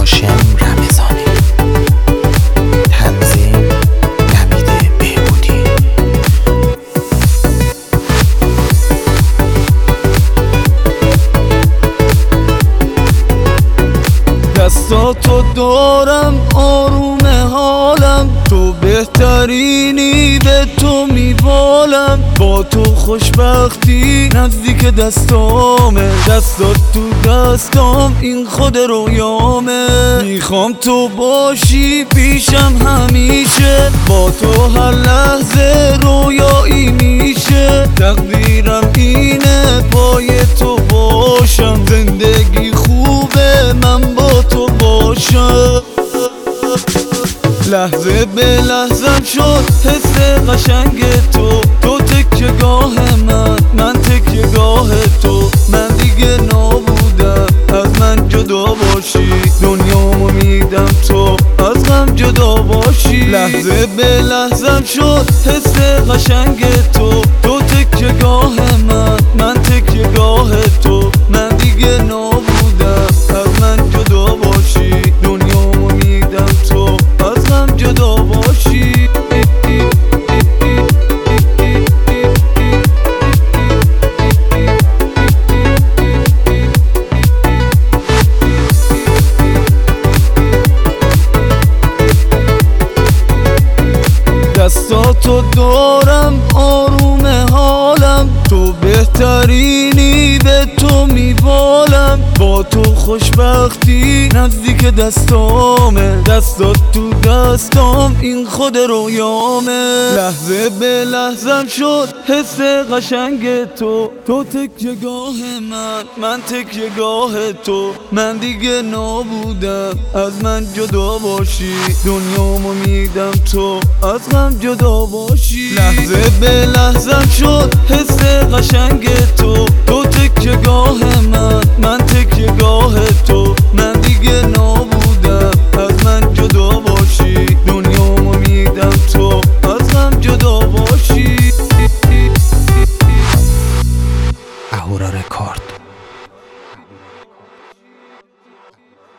هاشم رمضانی. تنظیم نوید بهبودی. دستاتو دارم آروم حالم، تو بهترینی به تو میبالم. با تو خوشبختی نزدیک دستامه، دستات تو دستام این خود رویامه. میخوام تو باشی پیشم همیشه، با تو هر لحظه رویایی میشه. تقدیرم اینه پای تو باشم، زندگی خوبه من با تو باشم. لحظه به لحظم شد حس قشنگ تو، تو تکیه گاه من تکیه گاه تو. من دیگه نابودم از من جدا باشی، دنیامو میدم تو از غم جدا باشی. لحظه به لحظم شد حس قشنگ تو، تو تکیه گاه من تکیه گاه تو. من دیگه نابودم از من جدا باشی، دنیامو میدم تو از غم جدا باشی. دستاتو دارم آروم حالم، تو بهترینی به تو میبالم. با تو خوشبختی نزدیک دستامه، دستات تو دستام این خود رویامه. لحظه به لحظم شد حس قشنگ تو، تو تکیه گاه من تکیه گاه تو. من دیگه نابودم از من جدا باشی، دنیامو میدم تو از غم جدا باشی. لحظه به لحظم شد حس قشنگ تو، تو تکیه گاه من تکیه گاه